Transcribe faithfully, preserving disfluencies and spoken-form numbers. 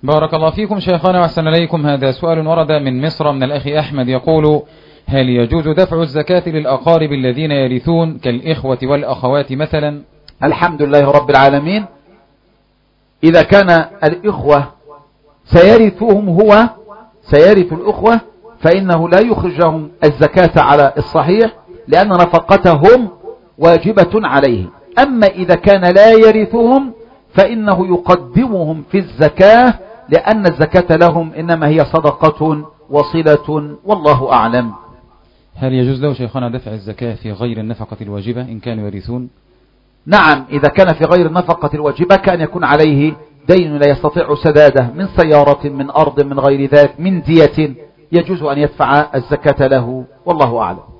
بارك الله فيكم شيخنا وأحسن إليكم. هذا سؤال ورد من مصر من الأخ أحمد يقول: هل يجوز دفع الزكاة للأقارب الذين يرثون كالإخوة والأخوات مثلا؟ الحمد لله رب العالمين. إذا كان الإخوة سيرثهم هو سيرث الأخوة فإنه لا يخرجهم الزكاة على الصحيح، لأن نفقتهم واجبة عليه. أما إذا كان لا يرثهم فإنه يقدمهم في الزكاة، لأن الزكاة لهم إنما هي صدقة وصلة، والله أعلم. هل يجوز له شيخنا دفع الزكاة في غير النفقة الواجبة إن كانوا يرثون؟ نعم، إذا كان في غير النفقة الواجبة كان يكون عليه دين لا يستطيع سداده من سيارة، من أرض، من غير ذلك، من دية، يجوز أن يدفع الزكاة له، والله أعلم.